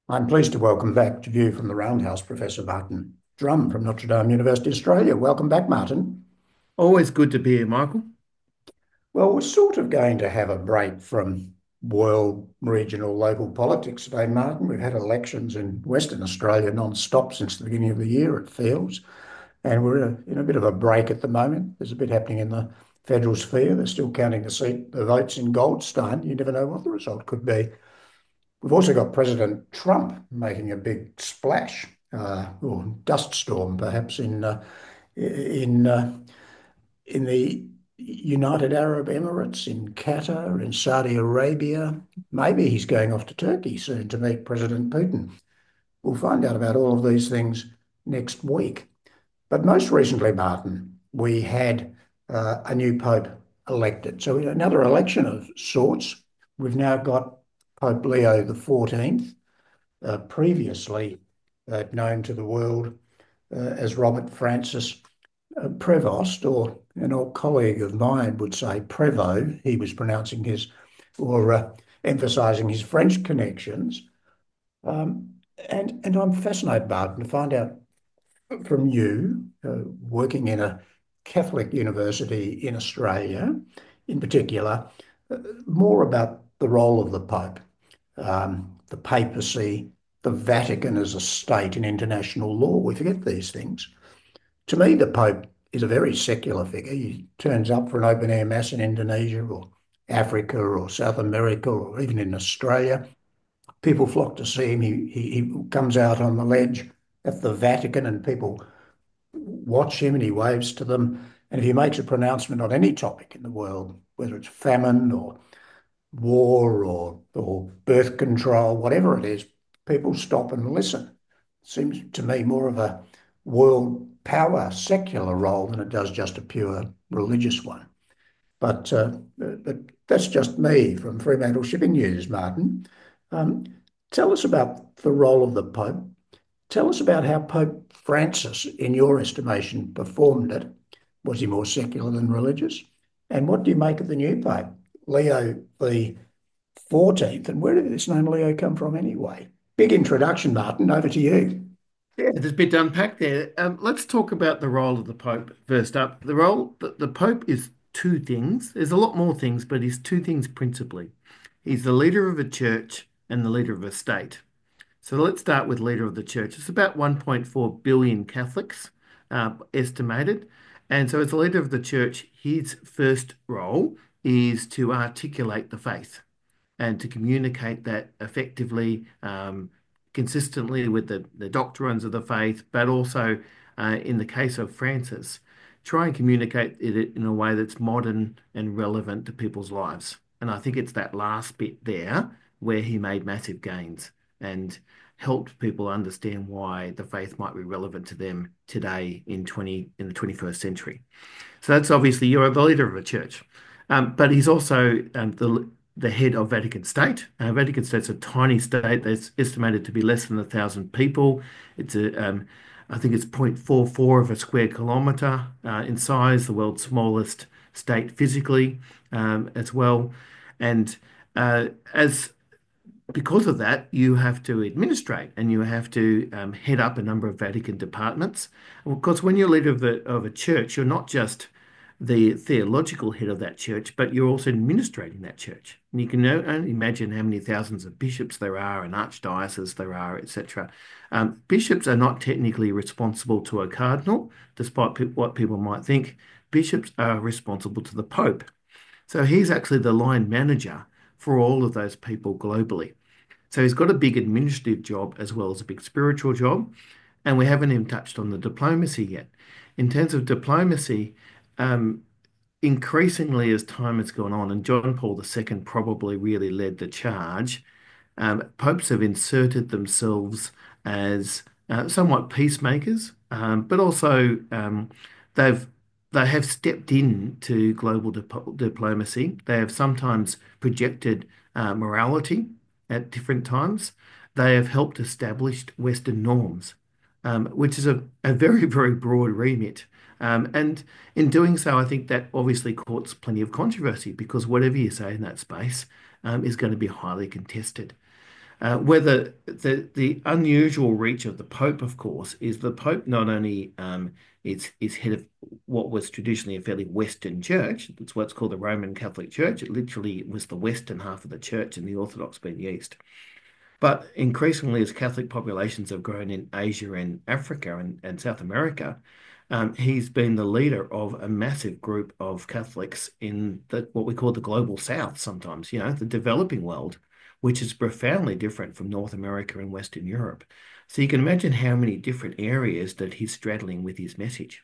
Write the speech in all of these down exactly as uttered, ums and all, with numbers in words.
I'm pleased to welcome back to View from the Roundhouse Professor Martin Drum from Notre Dame University, Australia. Welcome back, Martin. Always good to be here, Michael. Well, we're sort of going to have a break from world, regional, local politics today, Martin. We've had elections in Western Australia non-stop since the beginning of the year, it feels, and we're in a, in a bit of a break at the moment. There's a bit happening in the federal sphere. They're still counting the seat, the votes in Goldstein. You never know what the result could be. We've also got President Trump making a big splash, uh, or dust storm, perhaps in uh, in uh, in the United Arab Emirates, in Qatar, in Saudi Arabia. Maybe he's going off to Turkey soon to meet President Putin. We'll find out about all of these things next week. But most recently, Martin, we had uh, a new pope elected. So another election of sorts. We've now got Pope Leo the fourteenth, uh, previously uh, known to the world uh, as Robert Francis uh, Prevost, or an old colleague of mine would say Prevo. He was pronouncing his or uh, emphasising his French connections. Um, and, and I'm fascinated, Barton, to find out from you, uh, working in a Catholic university in Australia, in particular, uh, more about the role of the Pope, um, the papacy, the Vatican as a state in international law. We forget these things. To me, the Pope is a very secular figure. He turns up for an open air mass in Indonesia or Africa or South America or even in Australia. People flock to see him. He, he, he comes out on the ledge at the Vatican and people watch him and he waves to them. And if he makes a pronouncement on any topic in the world, whether it's famine or war or, or birth control, whatever it is, people stop and listen. Seems to me more of a world power secular role than it does just a pure religious one. But, uh, but that's just me from Fremantle Shipping News, Martin. Um, Tell us about the role of the Pope. Tell us about how Pope Francis, in your estimation, performed it. Was he more secular than religious? And what do you make of the new Pope, Leo the fourteenth? And where did this name Leo come from anyway? Big introduction, Martin. Over to you. Yeah, there's a bit to unpack there. Um, let's talk about the role of the Pope first up. The role, the, the Pope is two things. There's a lot more things, but he's two things principally. He's the leader of a church and the leader of a state. So let's start with leader of the church. It's about one point four billion Catholics, uh, estimated. And so as the leader of the church, his first role is to articulate the faith and to communicate that effectively, um, consistently with the, the doctrines of the faith, but also uh, in the case of Francis, try and communicate it in a way that's modern and relevant to people's lives. And I think it's that last bit there where he made massive gains and helped people understand why the faith might be relevant to them today in twenty in the twenty-first century. So that's obviously you're the leader of a church. Um, but he's also um, the the head of Vatican State. Uh, Vatican State's a tiny state that's estimated to be less than a thousand people. It's a, um, I think it's zero point four four of a square kilometre uh, in size, the world's smallest state physically um, as well. And uh, as because of that, you have to administrate and you have to um, head up a number of Vatican departments. Of course, when you're leader of a, of a church, you're not just the theological head of that church, but you're also administrating that church. And you can only imagine how many thousands of bishops there are and archdioceses there are, et cetera. Um, bishops are not technically responsible to a cardinal, despite pe what people might think. Bishops are responsible to the Pope. So he's actually the line manager for all of those people globally. So he's got a big administrative job as well as a big spiritual job. And we haven't even touched on the diplomacy yet. In terms of diplomacy, um, increasingly as time has gone on, and John Paul the Second probably really led the charge, um, popes have inserted themselves as uh, somewhat peacemakers, um, but also um, they've they have stepped in to global dip diplomacy. They have sometimes projected uh, morality at different times. They have helped establish Western norms, um, which is a, a very, very broad remit. Um, and in doing so, I think that obviously courts plenty of controversy because whatever you say in that space um, is going to be highly contested. Uh, whether the the unusual reach of the Pope, of course, is the Pope not only um, is is head of what was traditionally a fairly Western church. That's what's called the Roman Catholic Church. It literally was the Western half of the church, and the Orthodox being the East. But increasingly, as Catholic populations have grown in Asia and Africa and, and South America, um, he's been the leader of a massive group of Catholics in the, what we call the global South sometimes, you know, the developing world, which is profoundly different from North America and Western Europe. So you can imagine how many different areas that he's straddling with his message.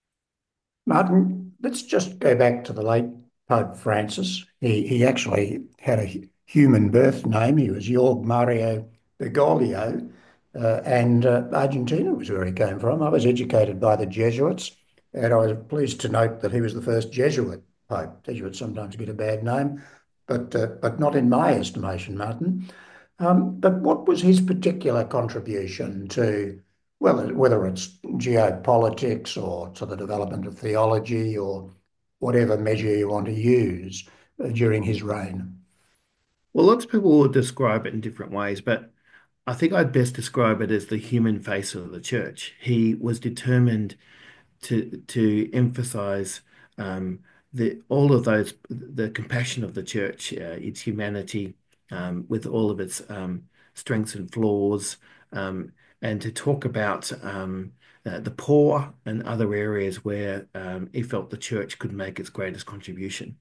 Martin, let's just go back to the late Pope Francis. He he actually had a hu- human birth name. He was Jorge Mario Bergoglio, uh, and uh, Argentina was where he came from. I was educated by the Jesuits, and I was pleased to note that he was the first Jesuit Pope. Jesuits sometimes get a bad name, but uh, but not in my estimation, Martin. Um, but what was his particular contribution to, well, whether it's geopolitics or to the development of theology or whatever measure you want to use uh, during his reign? Well, lots of people will describe it in different ways, but I think I'd best describe it as the human face of the church. He was determined to to emphasize um, the all of those the compassion of the church, uh, its humanity, um, with all of its um, strengths and flaws, um, and to talk about um, uh, the poor and other areas where um, he felt the church could make its greatest contribution.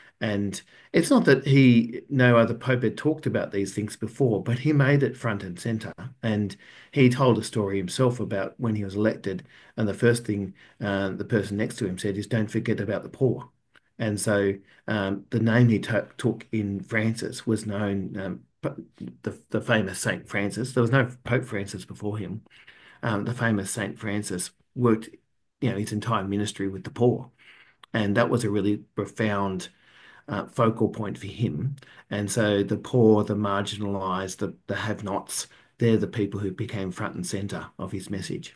And it's not that he, no other pope had talked about these things before, but he made it front and center. And he told a story himself about when he was elected. And the first thing uh, the person next to him said is, "Don't forget about the poor." And so um, the name he to took in Francis was known, um, the, the famous Saint Francis. There was no Pope Francis before him. Um, the famous Saint Francis worked, you know, his entire ministry with the poor. And that was a really profound uh, focal point for him. And so the poor, the marginalized, the, the have-nots, they're the people who became front and center of his message.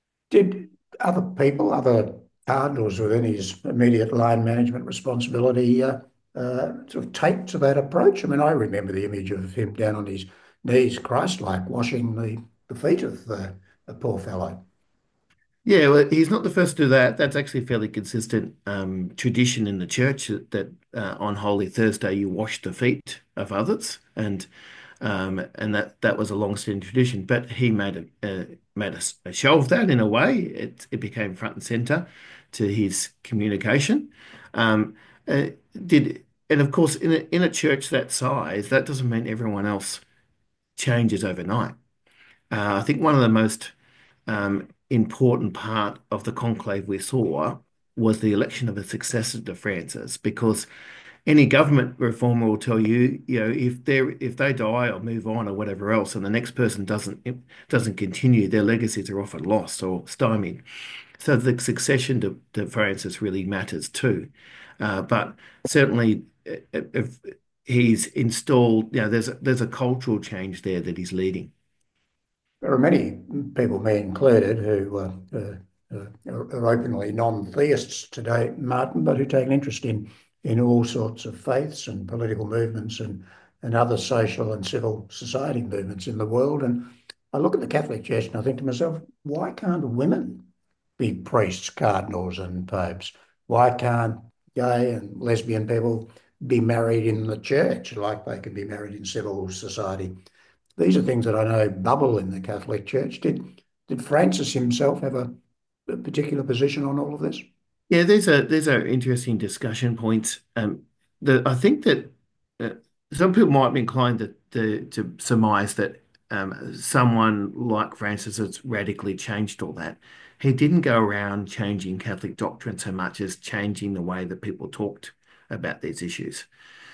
Did other people, other cardinals within his immediate line management responsibility, uh, uh, sort of take to that approach? I mean, I remember the image of him down on his knees, Christ-like, washing the, the feet of the, the poor fellow. Yeah, well, he's not the first to do that. That's actually a fairly consistent um, tradition in the church that uh, on Holy Thursday you wash the feet of others, and um, and that that was a long-standing tradition. But he made a, a made a, a show of that in a way. It it became front and center to his communication. Um, uh, did and of course in a in a church that size, that doesn't mean everyone else changes overnight. Uh, I think one of the most um, important part of the conclave we saw was the election of a successor to Francis, because any government reformer will tell you, you know, if they if they die or move on or whatever else, and the next person doesn't doesn't continue, their legacies are often lost or stymied. So the succession to, to Francis really matters too. Uh, but certainly, if he's installed, you know, there's a, there's a cultural change there that he's leading. There are many people, me included, who uh, uh, uh, are openly non-theists today, Martin, but who take an interest in in all sorts of faiths and political movements and and other social and civil society movements in the world. And I look at the Catholic Church and I think to myself, why can't women be priests, cardinals, and popes? Why can't gay and lesbian people be married in the church like they can be married in civil society? These are things that I know bubble in the Catholic Church. Did did Francis himself have a, a particular position on all of this? Yeah, these are these are interesting discussion points. Um, the I think that uh, some people might be inclined to to, to surmise that um, someone like Francis has radically changed all that. He didn't go around changing Catholic doctrine so much as changing the way that people talked about these issues.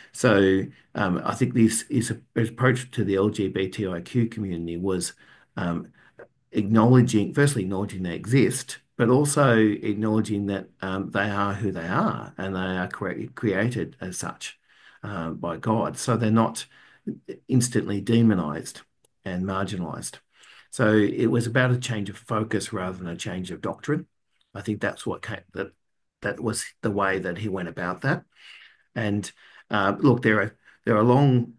So um, I think this is a, his approach to the LGBTIQ community was um, acknowledging, firstly, acknowledging they exist, but also acknowledging that um, they are who they are and they are cre created as such uh, by God. So they're not instantly demonized and marginalized. So it was about a change of focus rather than a change of doctrine. I think that's what came, that that was the way that he went about that. And uh, look, there are there are long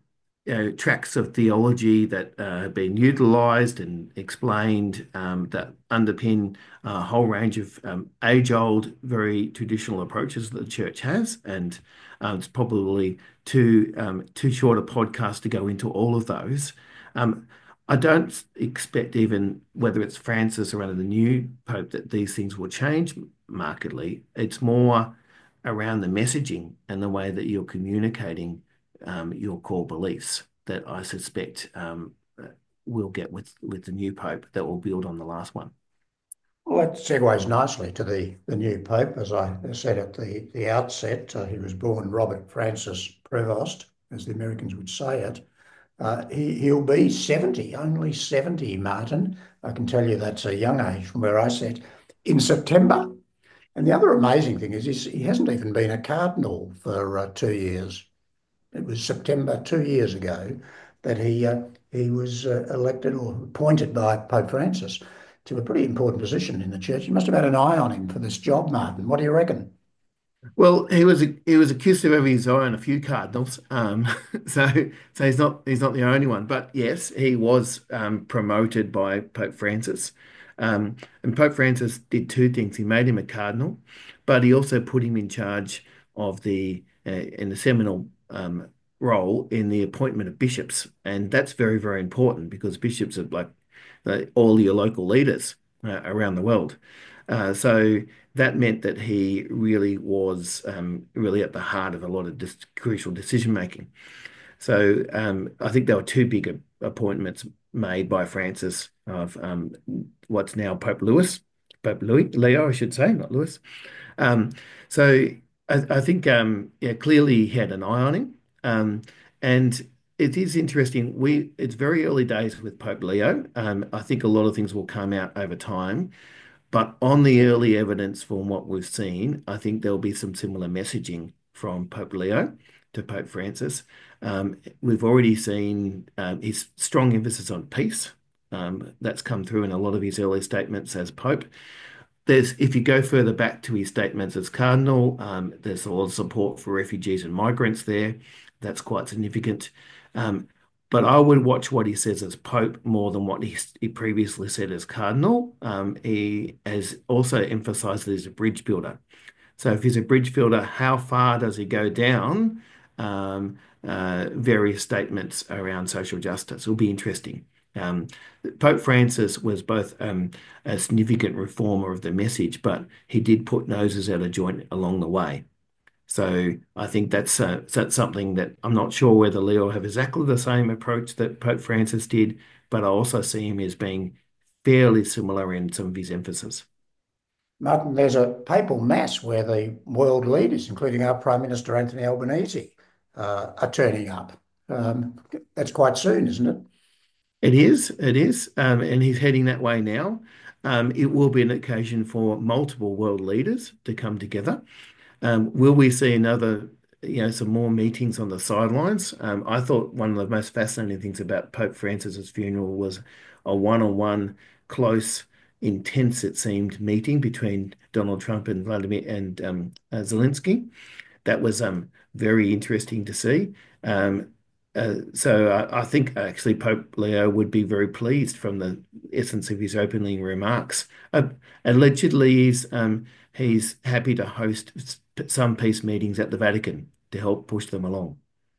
you know, tracks of theology that uh, have been utilised and explained um, that underpin a whole range of um, age-old, very traditional approaches that the church has, and uh, it's probably too um, too short a podcast to go into all of those. Um, I don't expect even whether it's Francis or under the new Pope that these things will change markedly. It's more around the messaging and the way that you're communicating um, your core beliefs that I suspect um, we'll get with with the new Pope that will build on the last one. Well, that segues nicely to the, the new Pope. As I said at the, the outset, uh, he was born Robert Francis Prevost, as the Americans would say it. Uh, he, he'll be seventy, only seventy, Martin. I can tell you that's a young age from where I sit, in September. And the other amazing thing is he's, he hasn't even been a cardinal for uh, two years. It was September two years ago that he uh, he was uh, elected or appointed by Pope Francis to a pretty important position in the church. You must have had an eye on him for this job, Martin. What do you reckon? Well, he was he was accused of having his eye on a few cardinals, um, so so he's not he's not the only one. But yes, he was um, promoted by Pope Francis, um, and Pope Francis did two things. He made him a cardinal, but he also put him in charge of the uh, in the seminal um, role in the appointment of bishops, and that's very very important because bishops are like uh, all your local leaders uh, around the world. Uh, so that meant that he really was um, really at the heart of a lot of this crucial decision making. So um, I think there were two big appointments made by Francis of um, what's now Pope Louis, Pope Louis, Leo, I should say, not Louis. Um, so I, I think um, yeah, clearly he had an eye on him, um, and it is interesting. We it's very early days with Pope Leo. Um, I think a lot of things will come out over time. But on the early evidence from what we've seen, I think there'll be some similar messaging from Pope Leo to Pope Francis. Um, we've already seen um, his strong emphasis on peace. Um, that's come through in a lot of his early statements as Pope. There's, if you go further back to his statements as Cardinal, um, there's a lot of support for refugees and migrants there. That's quite significant. Um, but I would watch what he says as Pope more than what he, he previously said as Cardinal. Um, he has also emphasized that he's a bridge builder. So if he's a bridge builder, how far does he go down um, uh, various statements around social justice? It'll be interesting. Um, Pope Francis was both um, a significant reformer of the message, but he did put noses out of joint along the way. So I think that's uh, that's something that I'm not sure whether Leo will have exactly the same approach that Pope Francis did, but I also see him as being fairly similar in some of his emphasis. Martin, there's a papal mass where the world leaders, including our Prime Minister Anthony Albanese, uh, are turning up. Um, that's quite soon, isn't it? It is, it is, um, and he's heading that way now. Um, it will be an occasion for multiple world leaders to come together. Um, will we see another, you know, some more meetings on the sidelines? Um, I thought one of the most fascinating things about Pope Francis's funeral was a one-on-one, close, intense, it seemed, meeting between Donald Trump and Vladimir and um, uh, Zelensky. That was um, very interesting to see. Um, uh, so I, I think actually Pope Leo would be very pleased from the essence of his opening remarks. Uh, allegedly, he's um, he's happy to host some peace meetings at the Vatican to help push them along.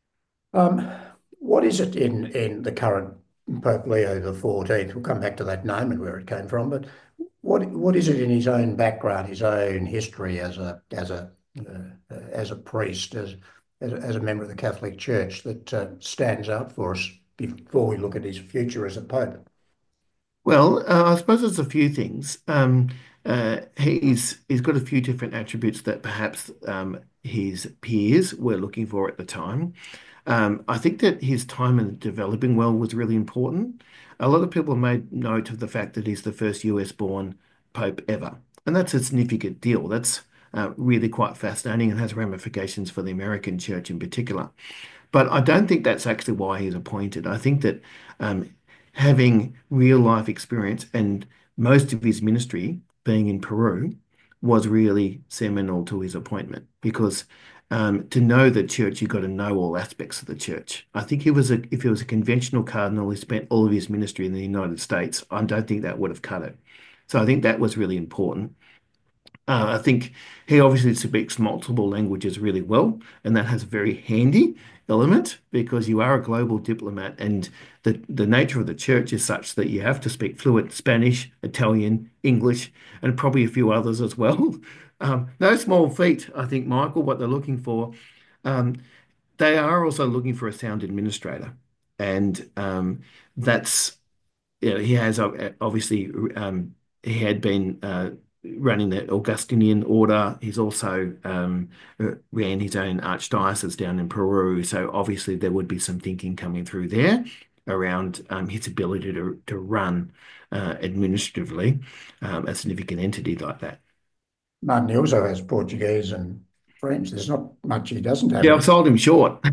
Um, what is it in, in the current Pope Leo the fourteenth? We'll come back to that name and where it came from, but what what is it in his own background, his own history as a as a uh, as a priest, as as a, as a member of the Catholic Church that uh, stands out for us before we look at his future as a pope? Well, uh, I suppose there's a few things. Um, uh, he's he's got a few different attributes that perhaps um, his peers were looking for at the time. Um, I think that his time in developing well was really important. A lot of people made note of the fact that he's the first U S born pope ever, and that's a significant deal. That's uh, really quite fascinating and has ramifications for the American church in particular. But I don't think that's actually why he's appointed. I think that um, having real life experience and most of his ministry being in Peru was really seminal to his appointment because um, to know the church, you've got to know all aspects of the church. I think he was a, if he was a conventional cardinal who spent all of his ministry in the United States, I don't think that would have cut it. So I think that was really important. Uh, I think he obviously speaks multiple languages really well, and that has a very handy element because you are a global diplomat, and the, the nature of the church is such that you have to speak fluent Spanish, Italian, English, and probably a few others as well. Um, no small feat, I think, Michael, what they're looking for. Um, they are also looking for a sound administrator, and um, that's you know, he has uh, obviously um, he had been uh, running the Augustinian order. He's also um, uh, ran his own archdiocese down in Peru. So obviously there would be some thinking coming through there around um, his ability to to run uh, administratively um, a significant entity like that. Martin, he also has Portuguese and French. There's not much he doesn't have. Yeah, I've sold him short.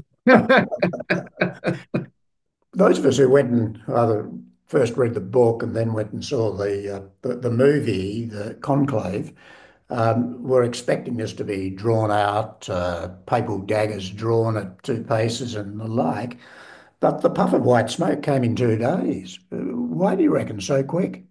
Those of us who went and either first read the book and then went and saw the uh, the, the movie, the Conclave, um, were expecting this to be drawn out, uh, papal daggers drawn at two paces and the like. But the puff of white smoke came in two days. Uh, Why do you reckon so quick?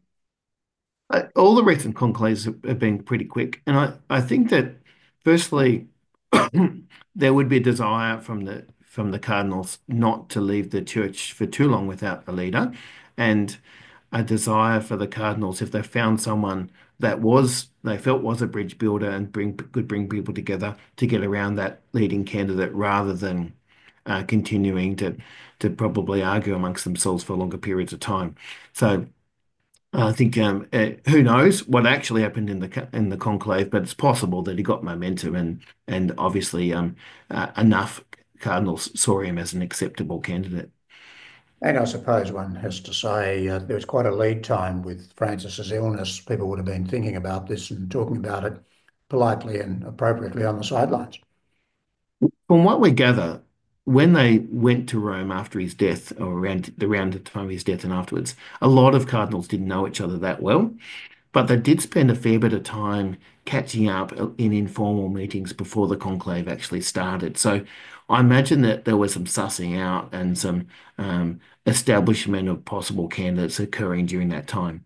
Uh, all the recent conclaves have, have been pretty quick, and I, I think that firstly there would be a desire from the from the cardinals not to leave the church for too long without a leader, and a desire for the cardinals if they found someone that was they felt was a bridge builder and bring could bring people together to get around that leading candidate rather than uh, continuing to to probably argue amongst themselves for longer periods of time. So. I think um, uh, who knows what actually happened in the co- in the conclave, but it's possible that he got momentum and and obviously um, uh, enough cardinals saw him as an acceptable candidate. And I suppose one has to say uh, there was quite a lead time with Francis's illness. People would have been thinking about this and talking about it politely and appropriately on the sidelines. From what we gather, when they went to Rome after his death, or around around the time of his death and afterwards, a lot of cardinals didn't know each other that well. But they did spend a fair bit of time catching up in informal meetings before the conclave actually started. So I imagine that there was some sussing out and some um, establishment of possible candidates occurring during that time.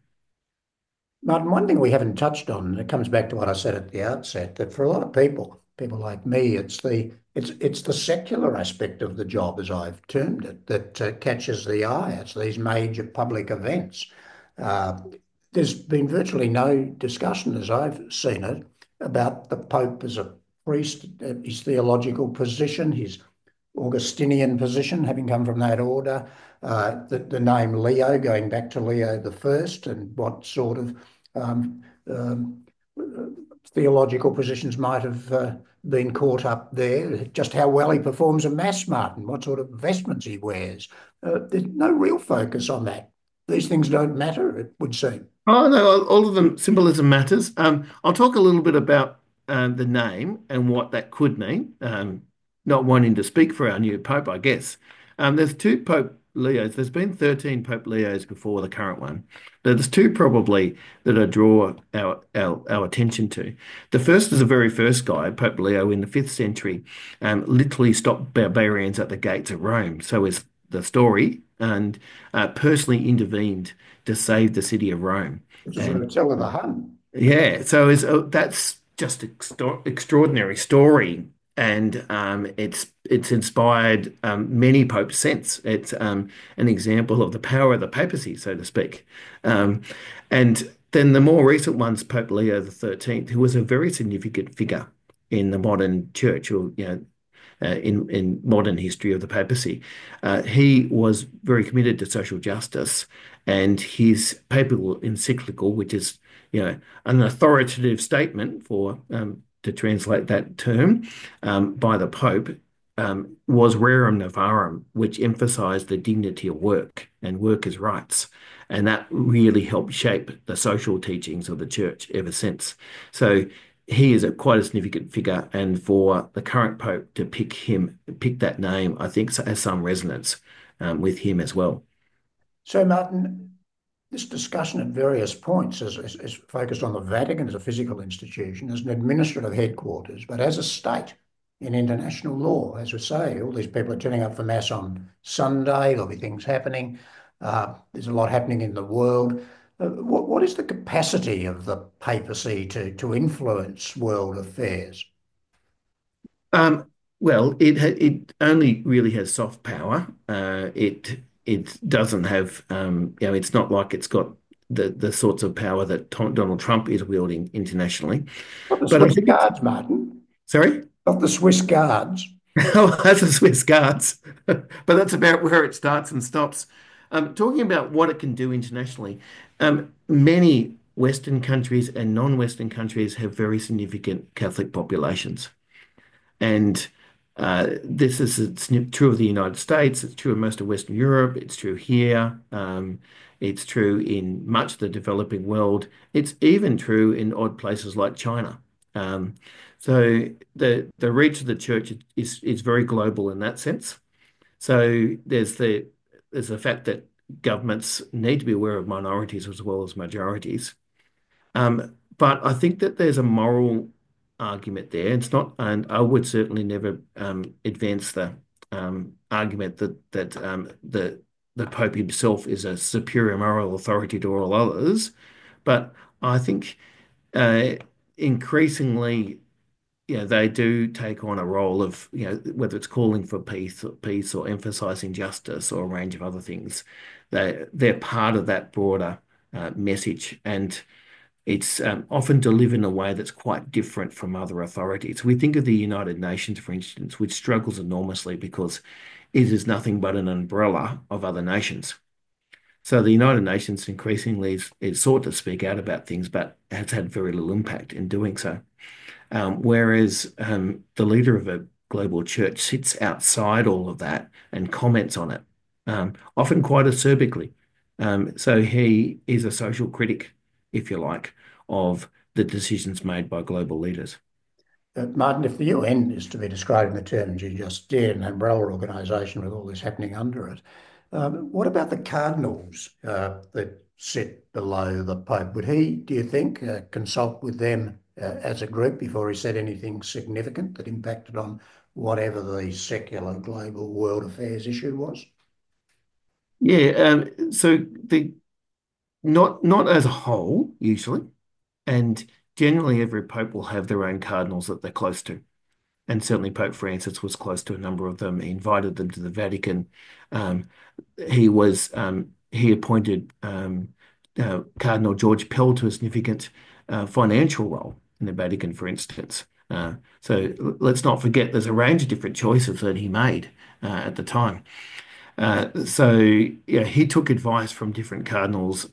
Martin, one thing we haven't touched on, and it comes back to what I said at the outset, that for a lot of people, people like me, it's the it's it's the secular aspect of the job, as I've termed it, that uh, catches the eye. It's these major public events. Uh, there's been virtually no discussion, as I've seen it, about the Pope as a priest, uh, his theological position, his Augustinian position, having come from that order, uh, the, the name Leo, going back to Leo the First, and what sort of um, um, theological positions might have uh, been caught up there, just how well he performs a Mass, Martin, what sort of vestments he wears. Uh, there's no real focus on that. These things don't matter, it would seem. Oh no, all of them symbolism matters. Um, I'll talk a little bit about um, the name and what that could mean. Um, not wanting to speak for our new Pope, I guess. Um, there's two Pope Leos. There's been thirteen Pope Leos before the current one. There's two probably that I draw our, our our attention to. The first is the very first guy, Pope Leo, in the fifth century, um, literally stopped barbarians at the gates of Rome. So is the story, and uh, personally intervened to save the city of Rome. Which is And Attila the Hun. yeah, so it's, uh, that's just an extra extraordinary story. And um, it's it's inspired um, many popes since. It's um, an example of the power of the papacy, so to speak. Um, and then the more recent ones, Pope Leo the thirteenth, who was a very significant figure in the modern church, or you know, uh, in in modern history of the papacy. Uh, he was very committed to social justice, and his papal encyclical, which is you know an authoritative statement for um, to translate that term um, by the Pope. Um, was Rerum Novarum, which emphasized the dignity of work and workers' rights. And that really helped shape the social teachings of the church ever since. So he is a quite a significant figure, and for the current pope to pick him, pick that name, I think has some resonance um, with him as well. So, Martin, this discussion at various points is, is, is focused on the Vatican as a physical institution, as an administrative headquarters, but as a state, in international law. As we say, all these people are turning up for Mass on Sunday. There'll be things happening. Uh, there's a lot happening in the world. Uh, what, what is the capacity of the papacy to, to influence world affairs? Um, well, it ha it only really has soft power. Uh, it it doesn't have um, you know, it's not like it's got the the sorts of power that Tom, Donald Trump is wielding internationally. Not the But I Swiss think it's Guards, Martin. sorry. Not the Swiss Guards. Oh, that's the Swiss Guards, but that's about where it starts and stops. Um, talking about what it can do internationally, um, many Western countries and non-Western countries have very significant Catholic populations. And uh, this is it's true of the United States, it's true of most of Western Europe, it's true here, um, it's true in much of the developing world, it's even true in odd places like China. Um, so the the reach of the church is is very global in that sense. So there's the there's the fact that governments need to be aware of minorities as well as majorities. Um, but I think that there's a moral argument there. It's not, and I would certainly never um, advance the um, argument that that um, the the Pope himself is a superior moral authority to all others. But I think uh, increasingly, you know, they do take on a role of, you know, whether it's calling for peace, or peace, or emphasizing justice, or a range of other things. They they're part of that broader uh, message, and it's um, often delivered in a way that's quite different from other authorities. We think of the United Nations, for instance, which struggles enormously because it is nothing but an umbrella of other nations. So the United Nations increasingly is, is sought to speak out about things, but has had very little impact in doing so. Um, whereas um, the leader of a global church sits outside all of that and comments on it, um, often quite acerbically. Um, so he is a social critic, if you like, of the decisions made by global leaders. Uh, Martin, if the U N is to be described in the terms you just did, an umbrella organisation with all this happening under it, um, what about the cardinals uh, that sit below the Pope? Would he, do you think, uh, consult with them uh, as a group before he said anything significant that impacted on whatever the secular global world affairs issue was? Yeah, um, so the not not as a whole usually, and generally every pope will have their own cardinals that they're close to. And certainly Pope Francis was close to a number of them. He invited them to the Vatican. Um, he was um, he appointed um, uh, Cardinal George Pell to a significant uh, financial role in the Vatican, for instance. Uh, so let's not forget there's a range of different choices that he made uh, at the time. Uh, so yeah, he took advice from different cardinals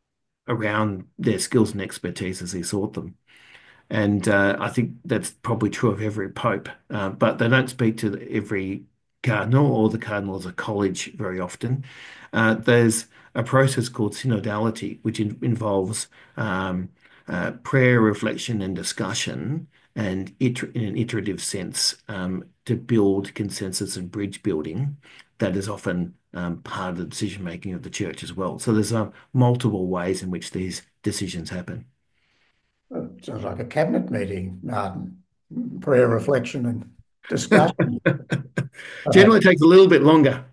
around their skills and expertise as he sought them. And uh, I think that's probably true of every pope, uh, but they don't speak to every cardinal or the cardinal as a college very often. Uh, there's a process called synodality, which in involves um, uh, prayer, reflection, and discussion, and iter in an iterative sense um, to build consensus and bridge building. That is often um, part of the decision making of the church as well. So there's uh, multiple ways in which these decisions happen. Well, it sounds like a cabinet meeting, Martin. Prayer, reflection, and discussion. Generally takes a little bit longer.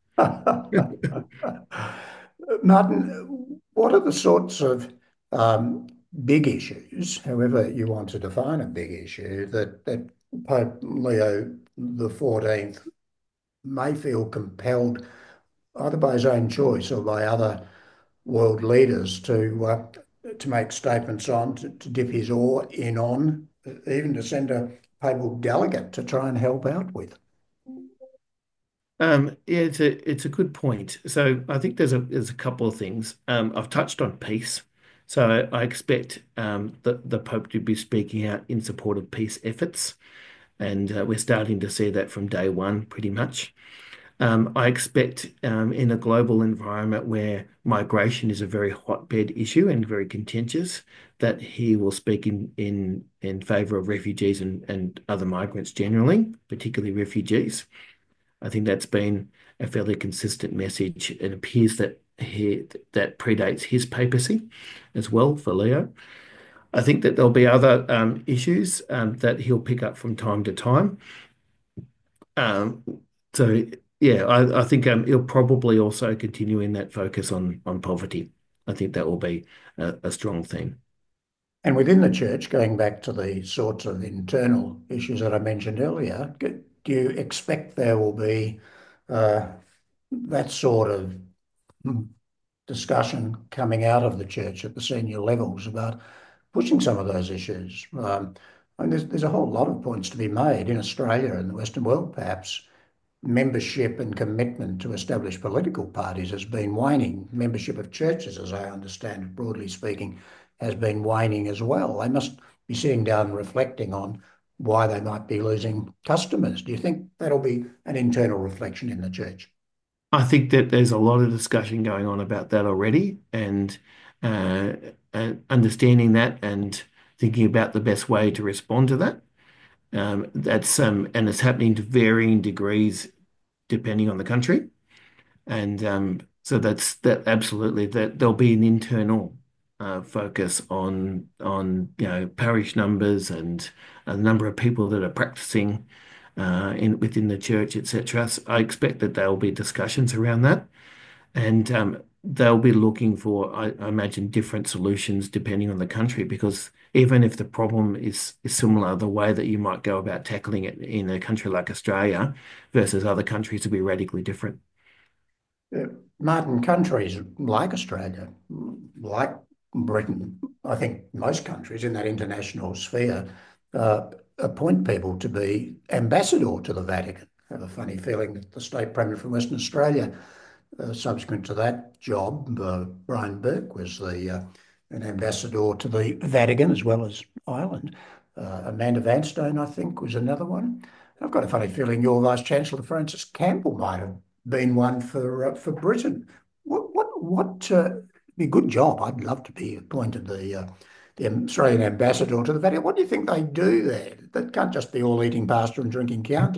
Martin, what are the sorts of um, big issues, however you want to define a big issue, that, that Pope Leo the fourteenth may feel compelled, either by his own choice or by other world leaders, to uh, to make statements on, to, to dip his oar in on, even to send a papal delegate to try and help out with? Um, yeah, it's a it's a good point. So I think there's a there's a couple of things. Um, I've touched on peace. So I expect um, the the Pope to be speaking out in support of peace efforts, and uh, we're starting to see that from day one, pretty much. Um, I expect um, in a global environment where migration is a very hotbed issue and very contentious, that he will speak in in in favour of refugees and and other migrants generally, particularly refugees. I think that's been a fairly consistent message. It appears that he that predates his papacy as well for Leo. I think that there'll be other um, issues um, that he'll pick up from time to time. Um, so yeah, I, I think um, he'll probably also continue in that focus on on poverty. I think that will be a, a strong theme. And within the church, going back to the sorts of internal issues that I mentioned earlier, do you expect there will be uh, that sort of discussion coming out of the church at the senior levels about pushing some of those issues? Um, and there's, there's a whole lot of points to be made in Australia and the Western world, perhaps. Membership and commitment to established political parties has been waning. Membership of churches, as I understand it, broadly speaking, has been waning as well. They must be sitting down and reflecting on why they might be losing customers. Do you think that'll be an internal reflection in the church? I think that there's a lot of discussion going on about that already, and uh, and understanding that and thinking about the best way to respond to that. Um, that's um, and it's happening to varying degrees depending on the country. And um, so that's that absolutely that there'll be an internal uh, focus on on you know parish numbers and a number of people that are practicing uh, in within the church, et cetera. So I expect that there will be discussions around that, and um, they'll be looking for, I, I imagine, different solutions depending on the country, because even if the problem is, is similar, the way that you might go about tackling it in a country like Australia versus other countries will be radically different. Uh, Martin, countries like Australia, like Britain, I think most countries in that international sphere uh, appoint people to be ambassador to the Vatican. I have a funny feeling that the state premier from Western Australia, uh, subsequent to that job, uh, Brian Burke was the uh, an ambassador to the Vatican as well as Ireland. Uh, Amanda Vanstone, I think, was another one. I've got a funny feeling your Vice Chancellor Francis Campbell might have been one for uh, for Britain. What what what? Uh, be a good job. I'd love to be appointed the uh, the Australian ambassador to the Vatican. What do you think they do there? That can't just be all eating pasta and drinking Chianti.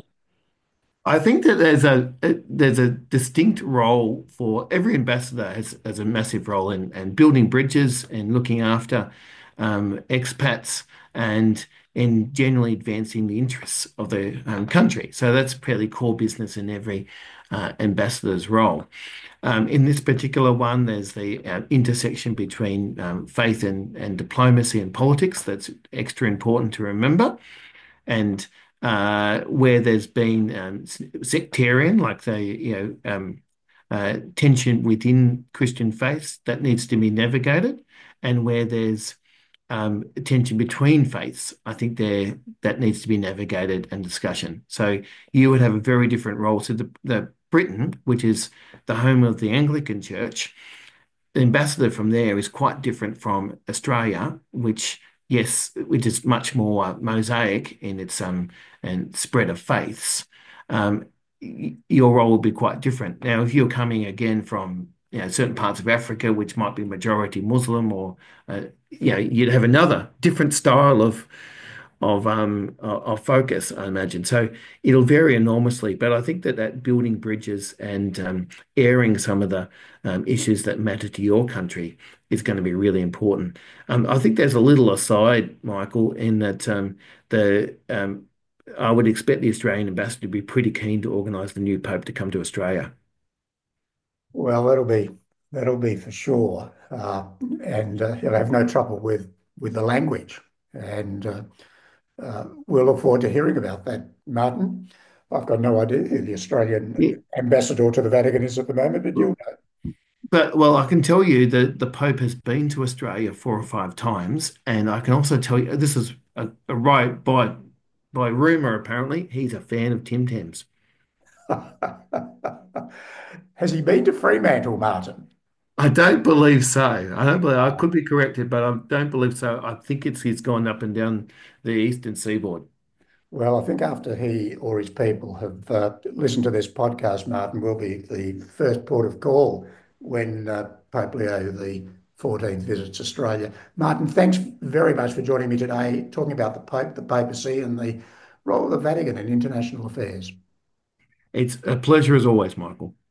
I think that there's a, a there's a distinct role for every ambassador has, has a massive role in, in building bridges and looking after um, expats and in generally advancing the interests of the um, country. So that's fairly core business in every uh, ambassador's role. Um, in this particular one, there's the uh, intersection between um, faith and, and diplomacy and politics. That's extra important to remember. And uh, where there's been um, sectarian, like the you know um, uh, tension within Christian faiths, that needs to be navigated, and where there's um, tension between faiths, I think there that needs to be navigated and discussion. So you would have a very different role. So the, the Britain, which is the home of the Anglican Church, the ambassador from there is quite different from Australia, which yes, which is much more uh, mosaic in its um and spread of faiths. Um, y- your role will be quite different. Now, if you're coming again from you know certain parts of Africa, which might be majority Muslim, or uh, you know, you'd have another different style of of um of focus, I imagine. So it'll vary enormously, but I think that that building bridges and um, airing some of the um, issues that matter to your country is going to be really important. Um, I think there's a little aside, Michael, in that um, the um, I would expect the Australian ambassador to be pretty keen to organise the new Pope to come to Australia. Well, that'll be that'll be for sure, uh, and uh, he'll have no trouble with with the language, and uh, uh, we'll look forward to hearing about that, Martin. I've got no idea who the Yeah. Australian ambassador to the Vatican is at the moment, but you'll know. But well, I can tell you that the Pope has been to Australia four or five times, and I can also tell you this is a, a right by by rumor. Apparently, he's a fan of Tim Tams. Has he been to Fremantle, Martin? I don't believe so. I don't believe I could be corrected, but I don't believe so. I think it's he's gone up and down the eastern seaboard. Well, I think after he or his people have uh, listened to this podcast, Martin will be the first port of call when uh, Pope Leo the fourteenth visits Australia. Martin, thanks very much for joining me today, talking about the Pope, the papacy, and the role of the Vatican in international affairs. It's a pleasure as always, Michael.